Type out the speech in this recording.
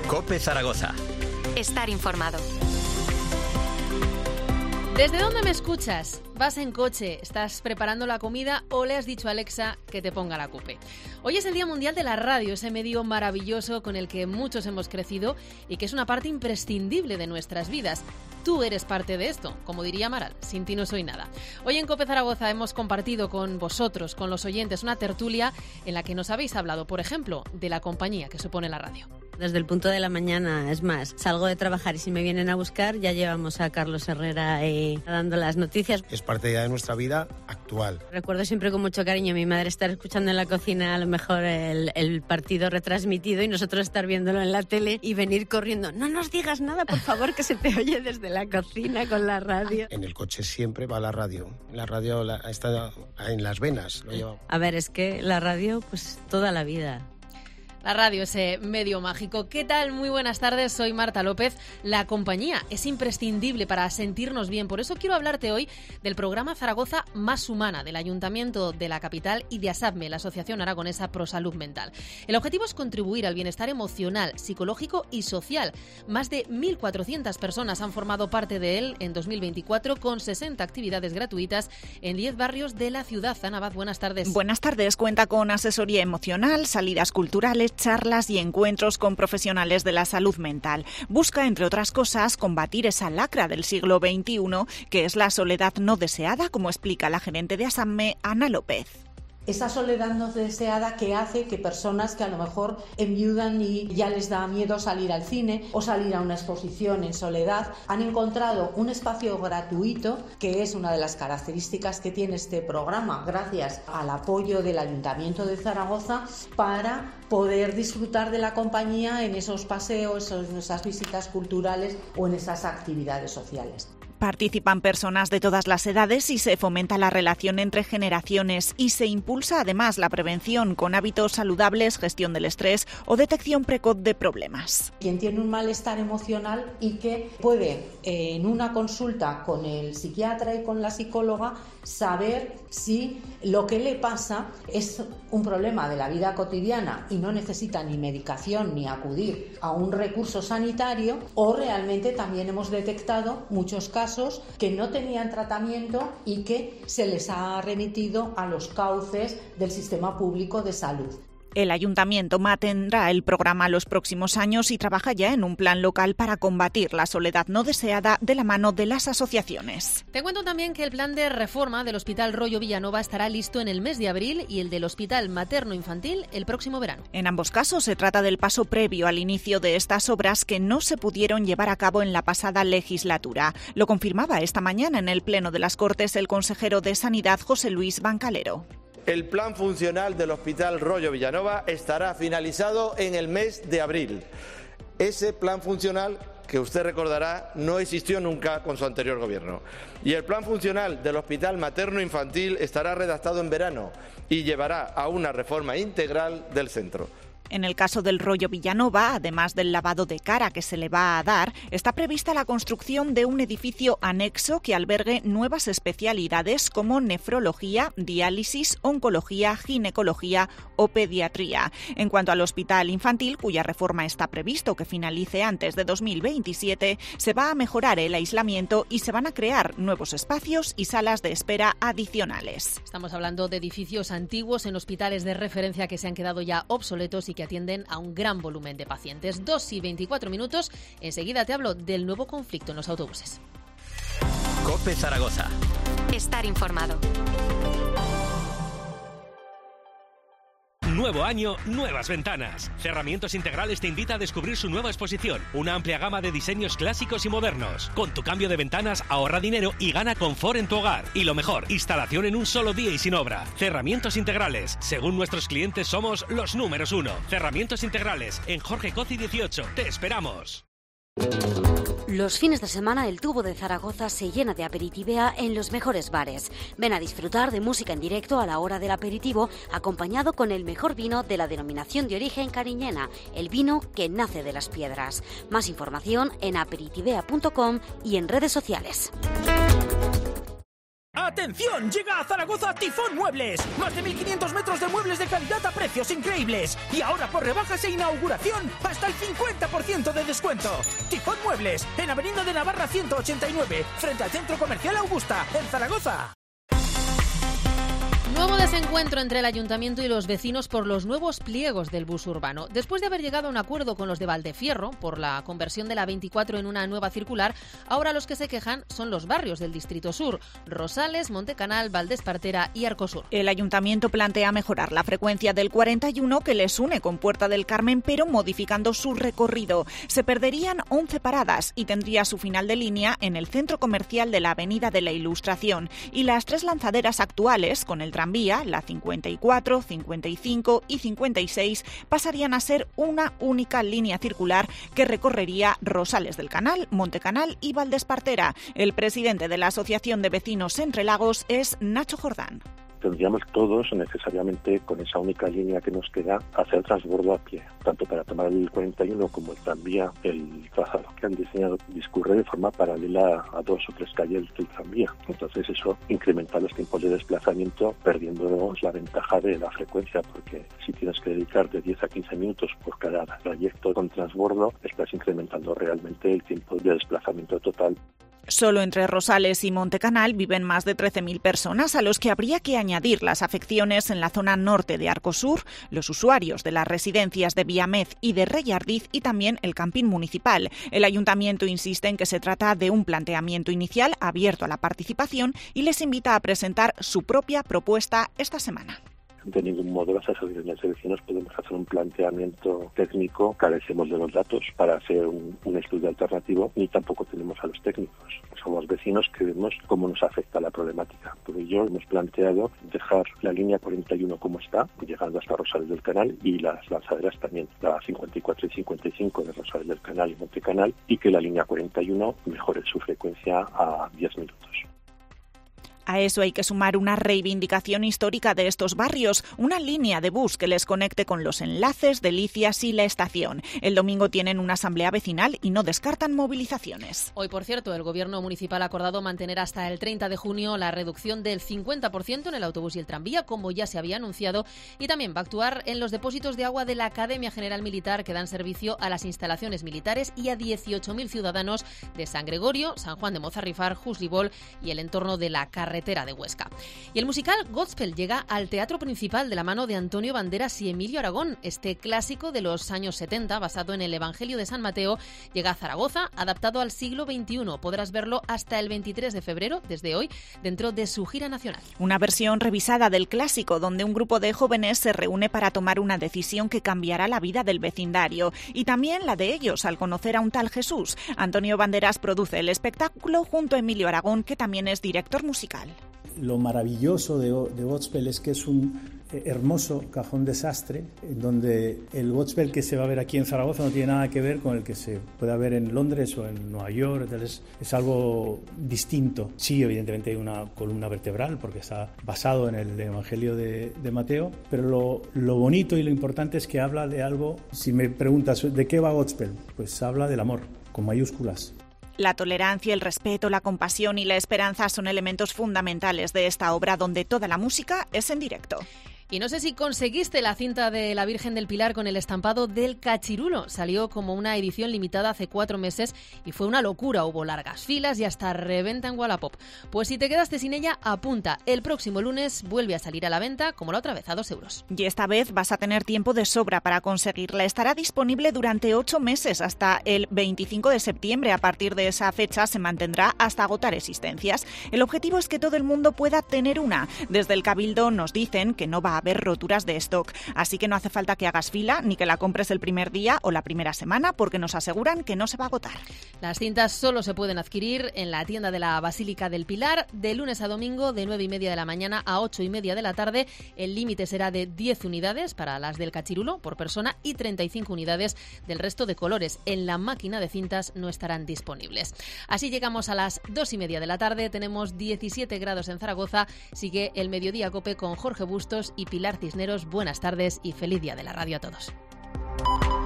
COPE Zaragoza. Estar informado. ¿Desde dónde me escuchas? ¿Vas en coche? ¿Estás preparando la comida o le has dicho a Alexa que te ponga la COPE? Hoy es el Día Mundial de la Radio, ese medio maravilloso con el que muchos hemos crecido y que es una parte imprescindible de nuestras vidas. Tú eres parte de esto, como diría Amaral, sin ti no soy nada. Hoy en COPE Zaragoza hemos compartido con vosotros, con los oyentes, una tertulia en la que nos habéis hablado, por ejemplo, de la compañía que supone la radio. Desde el punto de la mañana, es más, salgo de trabajar y si me vienen a buscar ya llevamos a Carlos Herrera dando las noticias. Es parte ya de nuestra vida actual. Recuerdo siempre con mucho cariño a mi madre estar escuchando en la cocina a lo mejor el partido retransmitido y nosotros estar viéndolo en la tele y venir corriendo. No nos digas nada, por favor, que se te oye desde la cocina con la radio. En el coche siempre va la radio. La radio está en las venas. Lo llevamos. A ver, es que la radio, pues toda la vida. La radio, ese medio mágico. ¿Qué tal? Muy buenas tardes, soy Marta López. La compañía es imprescindible para sentirnos bien. Por eso quiero hablarte hoy del programa Zaragoza Más Humana del Ayuntamiento de la capital y de ASAPME, la Asociación Aragonesa Pro Salud Mental. El objetivo es contribuir al bienestar emocional, psicológico y social. Más de 1.400 personas han formado parte de él en 2024 con 60 actividades gratuitas en 10 barrios de la ciudad. Ana Abad, buenas tardes. Buenas tardes. Cuenta con asesoría emocional, salidas culturales, charlas y encuentros con profesionales de la salud mental. Busca, entre otras cosas, combatir esa lacra del siglo XXI, que es la soledad no deseada, como explica la gerente de ASAPME, Ana López. Esa soledad no deseada que hace que personas que a lo mejor enviudan y ya les da miedo salir al cine o salir a una exposición en soledad, han encontrado un espacio gratuito, que es una de las características que tiene este programa, gracias al apoyo del Ayuntamiento de Zaragoza, para poder disfrutar de la compañía en esos paseos, en esas visitas culturales o en esas actividades sociales. Participan personas de todas las edades y se fomenta la relación entre generaciones y se impulsa además la prevención con hábitos saludables, gestión del estrés o detección precoz de problemas. Quien tiene un malestar emocional y que puede en una consulta con el psiquiatra y con la psicóloga saber si lo que le pasa es un problema de la vida cotidiana y no necesita ni medicación ni acudir a un recurso sanitario, o realmente también hemos detectado muchos casos que no tenían tratamiento y que se les ha remitido a los cauces del sistema público de salud. El Ayuntamiento mantendrá el programa los próximos años y trabaja ya en un plan local para combatir la soledad no deseada de la mano de las asociaciones. Te cuento también que el plan de reforma del Hospital Rollo Villanova estará listo en el mes de abril y el del Hospital Materno Infantil el próximo verano. En ambos casos se trata del paso previo al inicio de estas obras que no se pudieron llevar a cabo en la pasada legislatura. Lo confirmaba esta mañana en el Pleno de las Cortes el consejero de Sanidad, José Luis Bancalero. El plan funcional del Hospital Rollo Villanova estará finalizado en el mes de abril. Ese plan funcional, que usted recordará, no existió nunca con su anterior gobierno. Y el plan funcional del Hospital Materno Infantil estará redactado en verano y llevará a una reforma integral del centro. En el caso del Rollo Villanova, además del lavado de cara que se le va a dar, está prevista la construcción de un edificio anexo que albergue nuevas especialidades como nefrología, diálisis, oncología, ginecología o pediatría. En cuanto al hospital infantil, cuya reforma está previsto que finalice antes de 2027, se va a mejorar el aislamiento y se van a crear nuevos espacios y salas de espera adicionales. Estamos hablando de edificios antiguos en hospitales de referencia que se han quedado ya obsoletos y que atienden a un gran volumen de pacientes. 2:24. Enseguida te hablo del nuevo conflicto en los autobuses. COPE Zaragoza. Estar informado. Nuevo año, nuevas ventanas. Cerramientos Integrales te invita a descubrir su nueva exposición. Una amplia gama de diseños clásicos y modernos. Con tu cambio de ventanas, ahorra dinero y gana confort en tu hogar. Y lo mejor, instalación en un solo día y sin obra. Cerramientos Integrales. Según nuestros clientes, somos los números 1. Cerramientos Integrales. En Jorge Cozi 18. ¡Te esperamos! Los fines de semana el tubo de Zaragoza se llena de aperitivea en los mejores bares. Ven a disfrutar de música en directo a la hora del aperitivo, acompañado con el mejor vino de la denominación de origen cariñena, el vino que nace de las piedras. Más información en aperitivea.com y en redes sociales. ¡Atención! Llega a Zaragoza Tifón Muebles. Más de 1.500 metros de muebles de calidad a precios increíbles. Y ahora por rebajas e inauguración, hasta el 50% de descuento. Tifón Muebles, en Avenida de Navarra 189, frente al Centro Comercial Augusta, en Zaragoza. Nuevo desencuentro entre el Ayuntamiento y los vecinos por los nuevos pliegos del bus urbano. Después de haber llegado a un acuerdo con los de Valdefierro por la conversión de la 24 en una nueva circular, ahora los que se quejan son los barrios del Distrito Sur: Rosales, Montecanal, Valdespartera y Arcosur. El Ayuntamiento plantea mejorar la frecuencia del 41 que les une con Puerta del Carmen, pero modificando su recorrido. Se perderían 11 paradas y tendría su final de línea en el centro comercial de la Avenida de la Ilustración. Y las 3 lanzaderas actuales, con el tranvía, la 54, 55 y 56, pasarían a ser una única línea circular que recorrería Rosales del Canal, Montecanal y Valdespartera. El presidente de la Asociación de Vecinos Entre Lagos es Nacho Jordán. Tendríamos todos necesariamente, con esa única línea que nos queda, hacer transbordo a pie, tanto para tomar el 41 como el tranvía. El trazado que han diseñado discurre de forma paralela a 2 o 3 calles del tranvía. Entonces eso incrementa los tiempos de desplazamiento, perdiéndonos la ventaja de la frecuencia, porque si tienes que dedicar de 10 a 15 minutos por cada trayecto con transbordo, estás incrementando realmente el tiempo de desplazamiento total. Solo entre Rosales y Montecanal viven más de 13.000 personas, a los que habría que añadir las afecciones en la zona norte de Arcosur, los usuarios de las residencias de Viamez y de Reyardiz y también el camping municipal. El ayuntamiento insiste en que se trata de un planteamiento inicial abierto a la participación y les invita a presentar su propia propuesta esta semana. De ningún modo las asociaciones de vecinos podemos hacer un planteamiento técnico, carecemos de los datos para hacer un estudio alternativo, ni tampoco tenemos a los técnicos. Somos vecinos que vemos cómo nos afecta la problemática. Por ello hemos planteado dejar la línea 41 como está, llegando hasta Rosales del Canal, y las lanzaderas también, la 54 y 55 de Rosales del Canal y Montecanal, y que la línea 41 mejore su frecuencia a 10 minutos. A eso hay que sumar una reivindicación histórica de estos barrios, una línea de bus que les conecte con los enlaces, Delicias y la estación. El domingo tienen una asamblea vecinal y no descartan movilizaciones. Hoy, por cierto, el Gobierno municipal ha acordado mantener hasta el 30 de junio la reducción del 50% en el autobús y el tranvía, como ya se había anunciado, y también va a actuar en los depósitos de agua de la Academia General Militar, que dan servicio a las instalaciones militares y a 18.000 ciudadanos de San Gregorio, San Juan de Mozarrifar, Juslibol y el entorno de la carretera de Huesca. Y el musical Godspell llega al Teatro Principal de la mano de Antonio Banderas y Emilio Aragón. Este clásico de los años 70, basado en el Evangelio de San Mateo, llega a Zaragoza, adaptado al siglo XXI. Podrás verlo hasta el 23 de febrero, desde hoy, dentro de su gira nacional. Una versión revisada del clásico, donde un grupo de jóvenes se reúne para tomar una decisión que cambiará la vida del vecindario. Y también la de ellos, al conocer a un tal Jesús. Antonio Banderas produce el espectáculo junto a Emilio Aragón, que también es director musical. Lo maravilloso de Godspell es que es un hermoso cajón desastre, en donde el Godspell que se va a ver aquí en Zaragoza no tiene nada que ver con el que se pueda ver en Londres o en Nueva York. Entonces es algo distinto. Sí, evidentemente hay una columna vertebral porque está basado en el Evangelio de Mateo, pero lo bonito y lo importante es que habla de algo. Si me preguntas ¿de qué va Godspell? Pues habla del amor, con mayúsculas. La tolerancia, el respeto, la compasión y la esperanza son elementos fundamentales de esta obra, donde toda la música es en directo. Y no sé si conseguiste la cinta de la Virgen del Pilar con el estampado del Cachirulo. Salió como una edición limitada hace 4 meses y fue una locura. Hubo largas filas y hasta reventa en Wallapop. Pues si te quedaste sin ella, apunta. El próximo lunes vuelve a salir a la venta, como la otra vez, a 2 euros. Y esta vez vas a tener tiempo de sobra para conseguirla. Estará disponible durante 8 meses, hasta el 25 de septiembre. A partir de esa fecha se mantendrá hasta agotar existencias. El objetivo es que todo el mundo pueda tener una. Desde el Cabildo nos dicen que no va a haber roturas de stock, así que no hace falta que hagas fila ni que la compres el primer día o la primera semana, porque nos aseguran que no se va a agotar. Las cintas solo se pueden adquirir en la tienda de la Basílica del Pilar de lunes a domingo de 9:30 de la mañana a 8:30 de la tarde. El límite será de 10 unidades para las del Cachirulo por persona y 35 unidades del resto de colores. En la máquina de cintas no estarán disponibles. Así llegamos a las 2:30 de la tarde. Tenemos 17 grados en Zaragoza. Sigue el Mediodía Cope con Jorge Bustos y Pilar Cisneros. Buenas tardes y feliz día de la radio a todos.